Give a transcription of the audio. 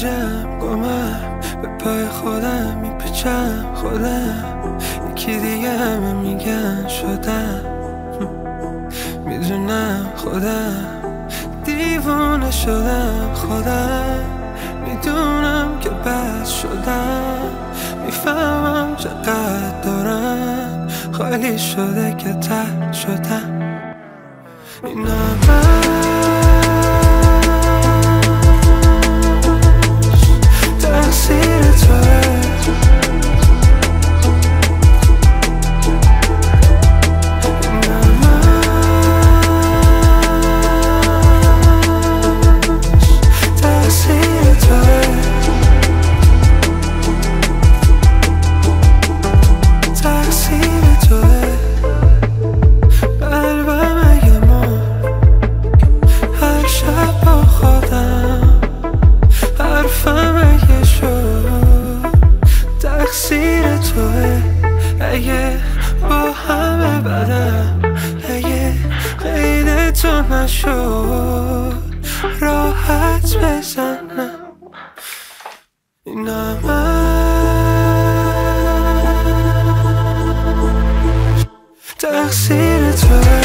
گیجم گمم به پای خودم میپیچم خودم یکی دیگه همه میگن شدم میدونم خودم دیوونه شدم خودم میدونم که بس شدم میفهمم چقدر دارم خالی شده که ته شدم اینم تقصیر توه تقصیر توه اگه با همه بدم اگه قید تو نشد راحت بزنم اینم تقصیر توه